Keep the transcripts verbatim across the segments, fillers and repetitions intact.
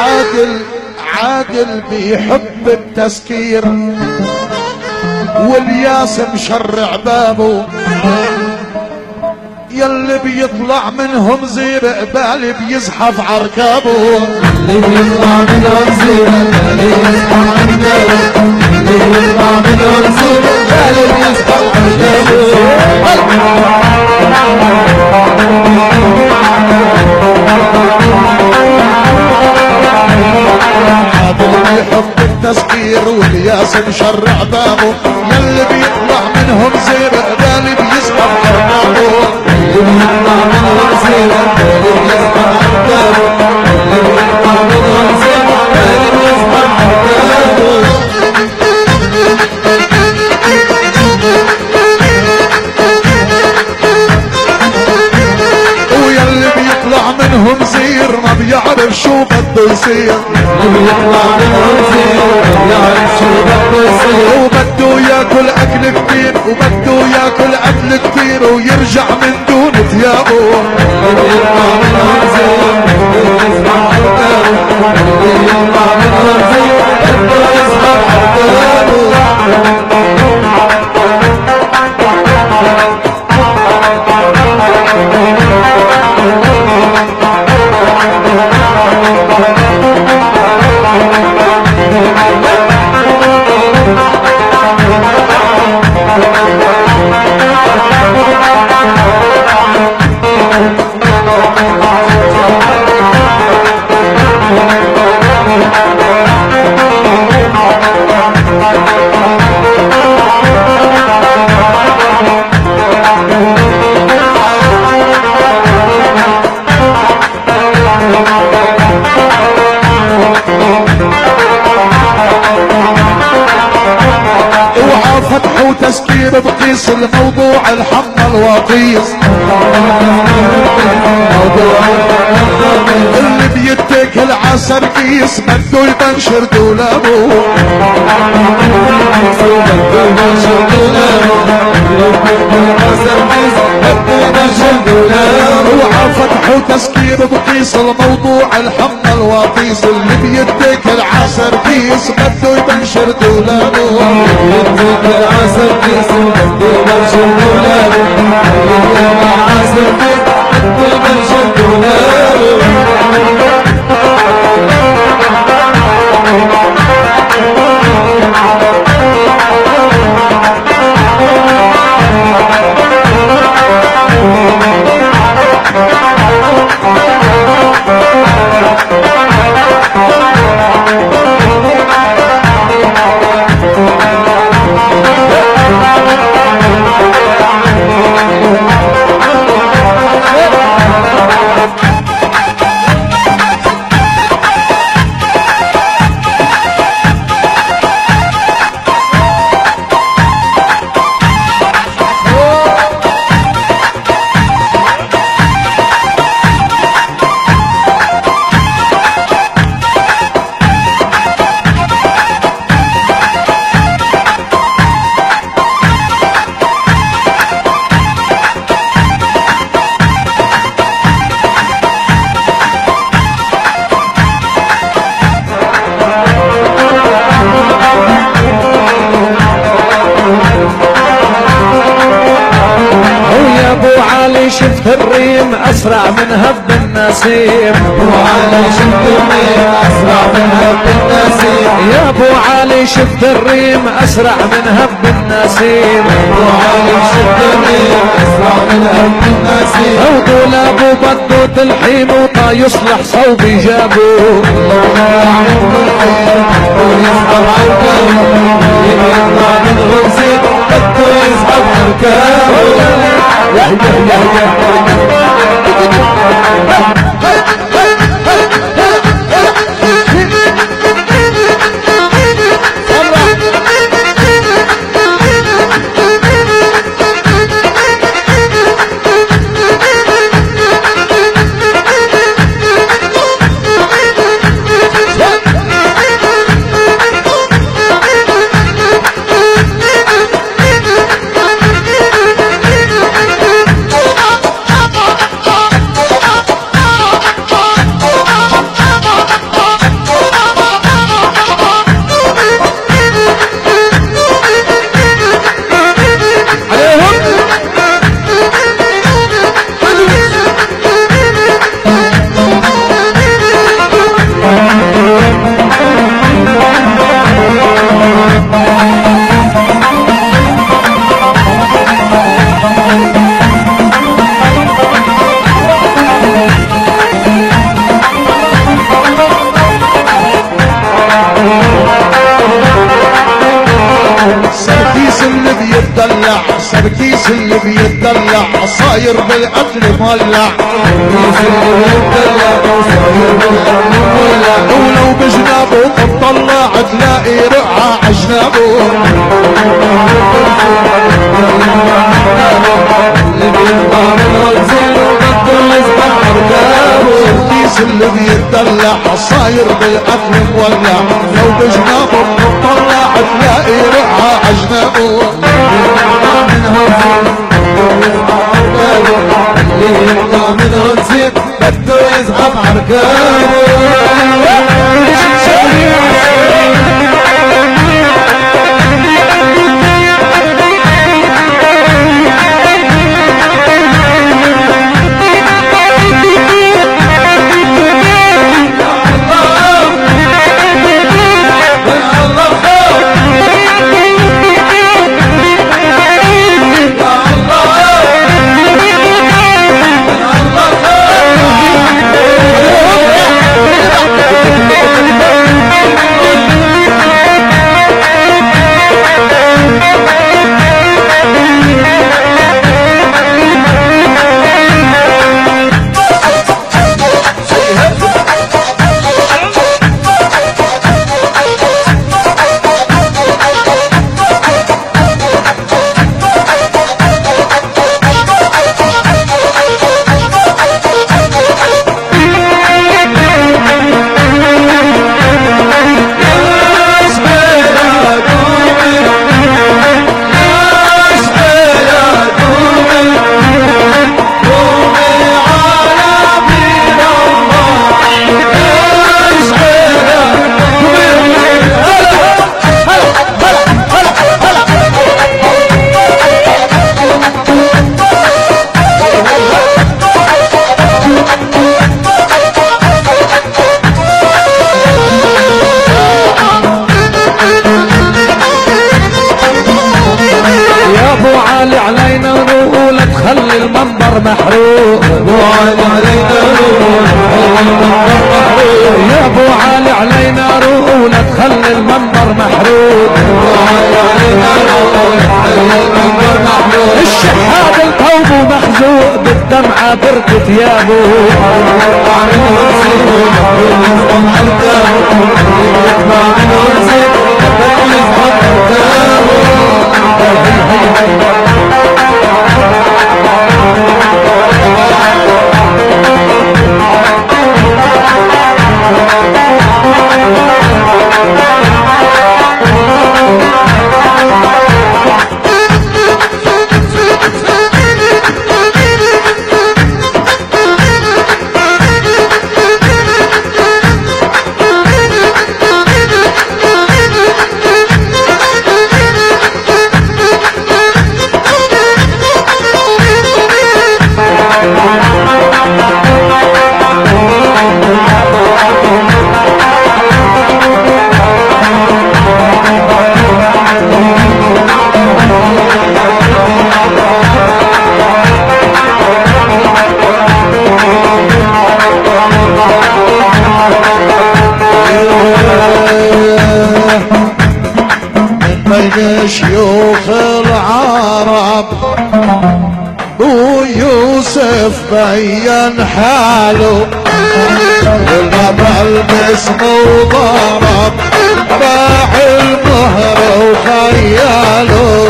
عاقل عاقل بيحب التسكير، والياس مشرع بابه، يلي بيطلع منهم زير قبالي بيزحف عركابه. اللي بيطلع منهم زير قبالي بيزحف عركابه، اللي بيطلع منهم زير قبالي بيزحف عركابه. عادل بيحب التسكير والياس مشرع بابه، يلي بيطلع منهم زير قبالي بيزحف عركابه. اللي بيطلع منهم زير قبالي بيزحف عركابه، اللي بيطلع منهم زير قبالي بيزحف عركابه. ويلي بيطلع منهم زير ما بيعرف شو بده يصير، اللي بيطلع منهم زير ما بيعرف شو بده يصير، وبده ياكل اكل كتير، وبده ياكل اكل كتير ويرجع من دون ثيابه. اللي بيطلع منهم زير بده يزحف عركابه، اللي بيطلع منهم زير بده يزحف عركابه. فتح وتسكير بقيس الموضوع الحمى الواقيس، اللي بيتكل عسر كيس بده يبنشر دولابه. وعفتح وتسكير بقيس الموضوع الحمى الواقيس، اللي بيتكل عسر كيس بده يبنشر دولابه. العسل كيس بده يبنشر دولابه، العسل كيس بده يبنشر دولابه. شفت الريم اسرع من هب النسيم، ابو علي شفت الريم اسرع من هب النسيم، يا ابو علي شفت الريم اسرع من هب النسيم، ابو علي شفت الريم اسرع من هب النسيم. او دولابه بده تلحيم وطا يصلح صوبي جابوه. الله الخير بده يسحب عركابه، اللي بيطلع من غرزه بده يسحب عركابه. يا يا يا الكيس اللي بيتدلع صاير بالقتل مولع، الكيس اللي بيتدلع صاير بالقتل مولع، ولو بجنابه تطلع تلاقي رقعة عجنابه، اللي بيطلع من غزير وبده يسبح اركابه، الكيس اللي بيتدلع صاير بالقتل مولع، لو بجنابه تطلع تلاقي رقعة عجنابه، اللي يطلع من غزير بده يسحب اركابه. محروق ابو علي علينا روح يا ابو علي علينا روح ولا تخلي المنبر محروق، ابو علي علينا روح خلي المنبر محروق، الشحاد القوم مخزوق بالدمعة بركة ثيابه، يطلع من ورثه يسحب اركابه، يطلع من ورثه يسحب اركابه. بين شيوخ العرب بو يوسف بين حاله، والبطل باسمه ضرب باع المهر وخياله،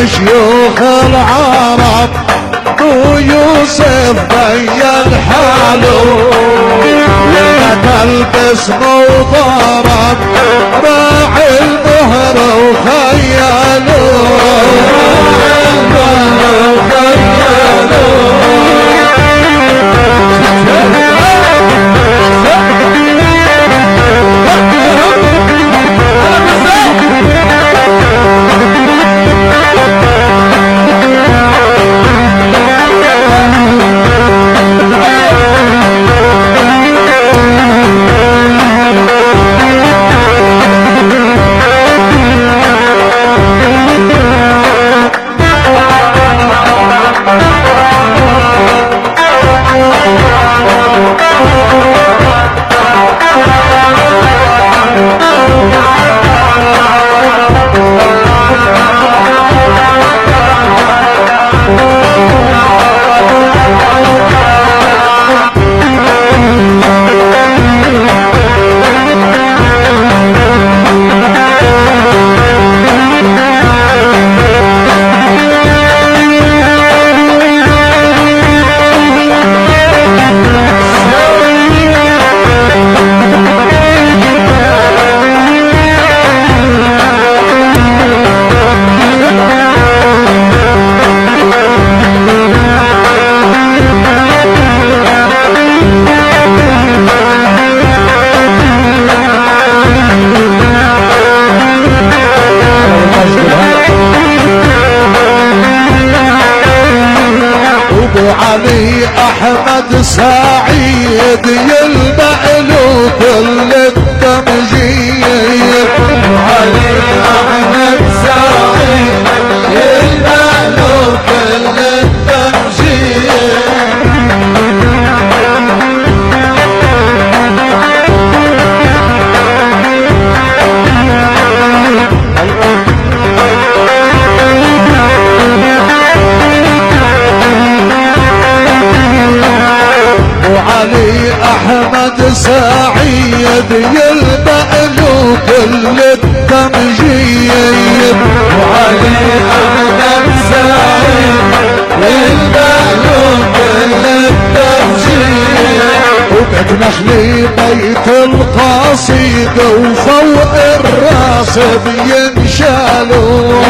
شيوخ العرب ابو يوسف بين حاله والقتل باسمه وضرب راعي المهر وخياله علي احمد سعيد يلبع له كل التمجيد علي احمد سعيد يلبع له كل التمجيد وعلي احمد سعيد يلبع له كل التمجيد وعلي احمد سعيد يلبع له كل التمجيد وقد نخلي بيت القصيد وفوق الراس بينشالوا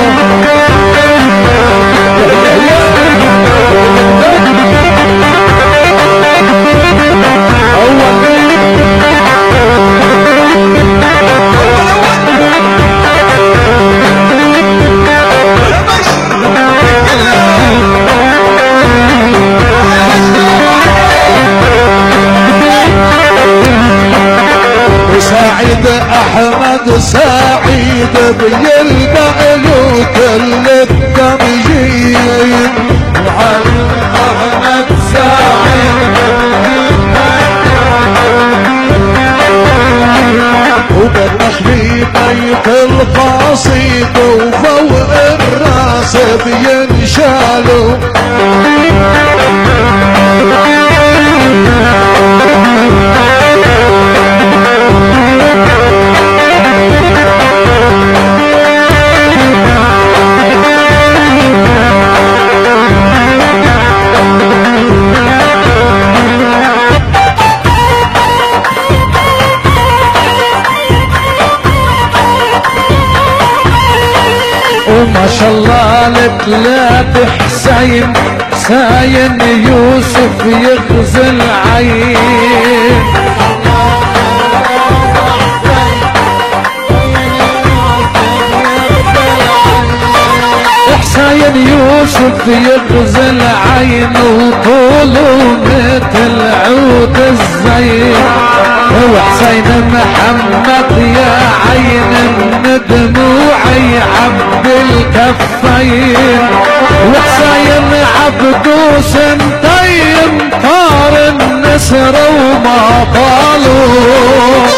سعيد احمد سعيد بيلبع له كل التمجيد وعلي احمد سعيد وبنخلي بيت القصيد وفوق الراس بينشالوا وما شاء الله لثلاث حسين ساين يوسف يغزي العين حسين يوسف يغزي العين وطوله مثل عود الزين وحسين محمد يا عين من دموعي عبد الكفين وحسين عبدو سنتين طار النسر وما طالوا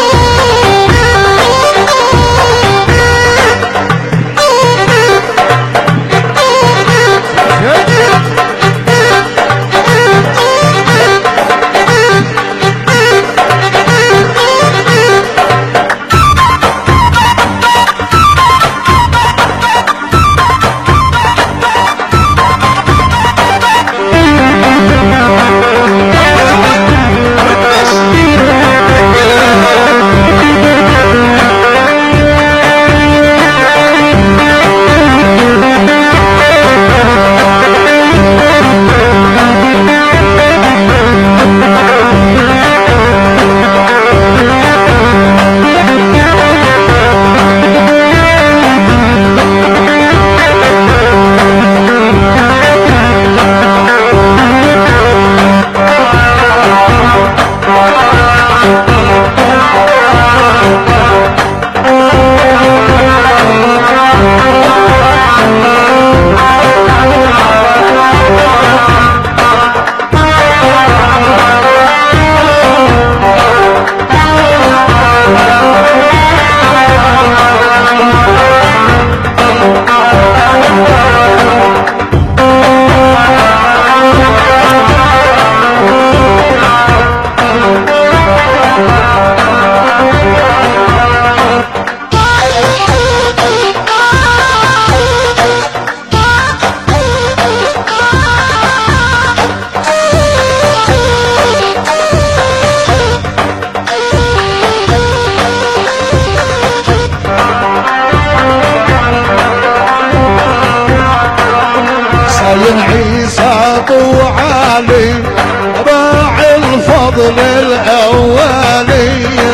ابو علي راعي الفضل الاولي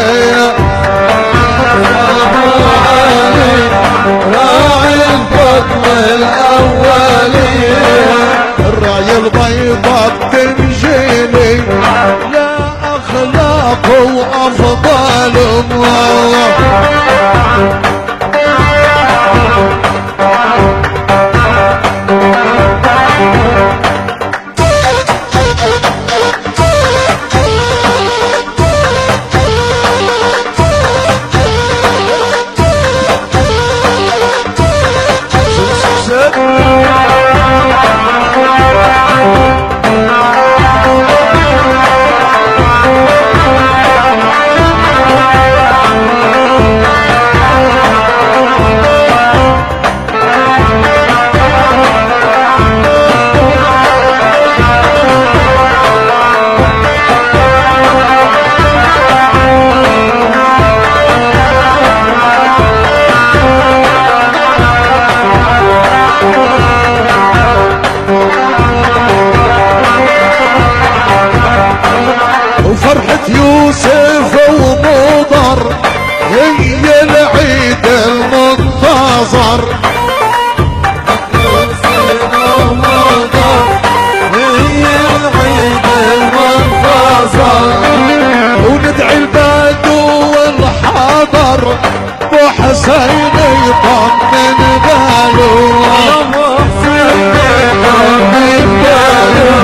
ابو علي راعي الفضل الاولي الراية البيضة بتنجيني لا اخلاق وافضل وفرحة يوسف ومضر هي العيد المنتظر يوسف ومضر هي العيد المنتظر وندعي البدو والحضر وحسين يطمن باله يطمن باله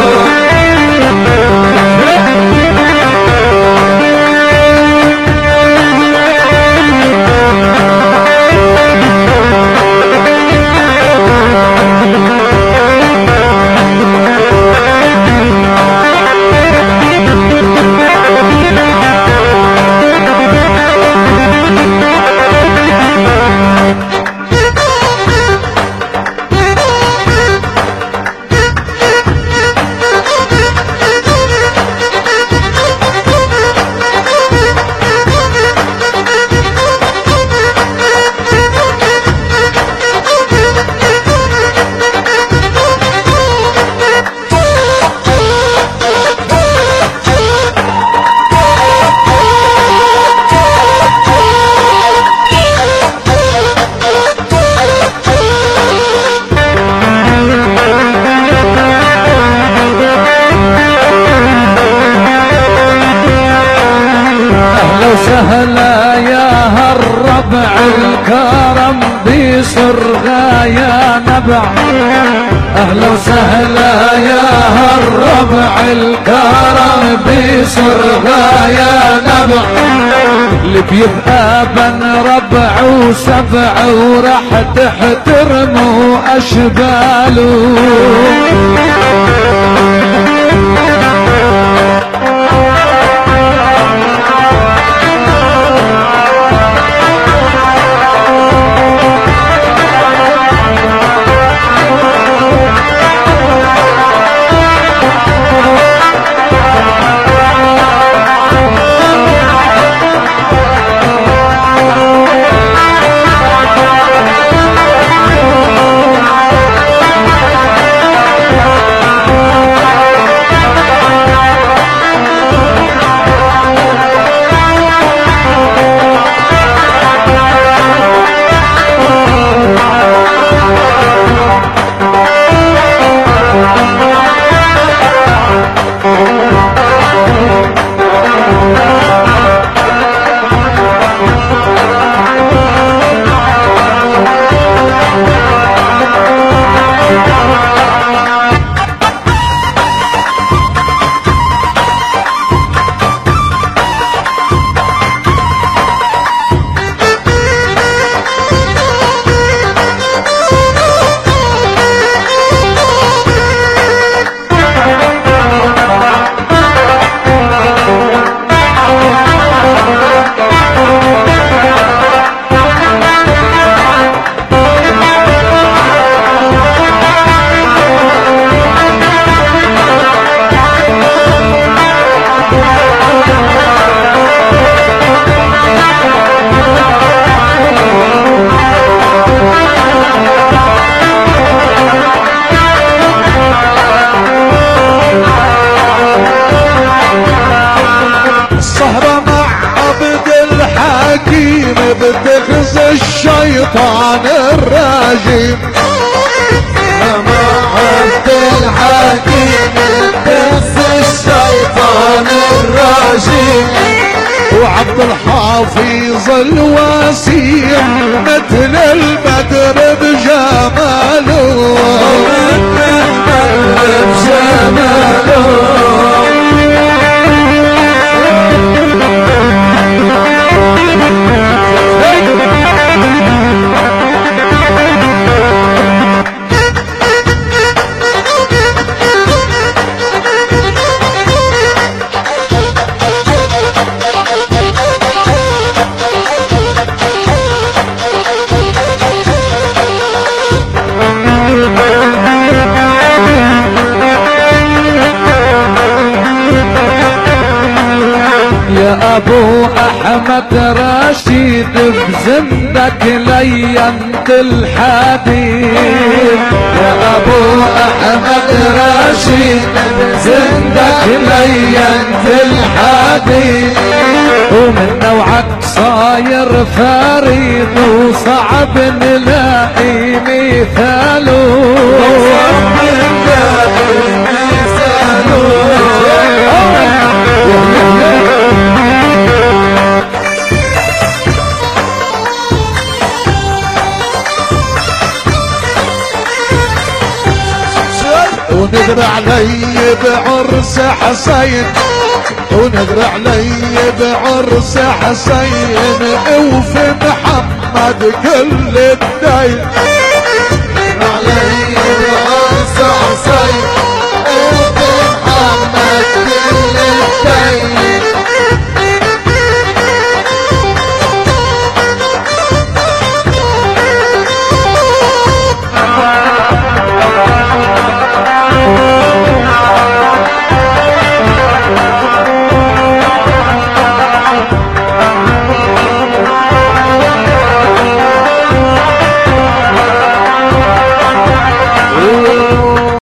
سهلا يا هالربع الكرم بصرغة يا نبع اهلا وسهلا يا هالربع الكرم بصرغة يا نبع اللي بيبقى بن ربع وسبع وراح تحترموا اشباله الحكيم بس الشيطان الرجيم وعبد الحافظ الوسيع مثل البدر بجماله يا ابو احمد رشيد بزندك لينت الحديد يا ابو احمد رشيد بزندك لينت الحديد ومن نوعك صاير فريد وصعب نلاقي مثاله ونذر علي بعرس حسين ونذر علي بعرس حسين وفي محمد كل الدين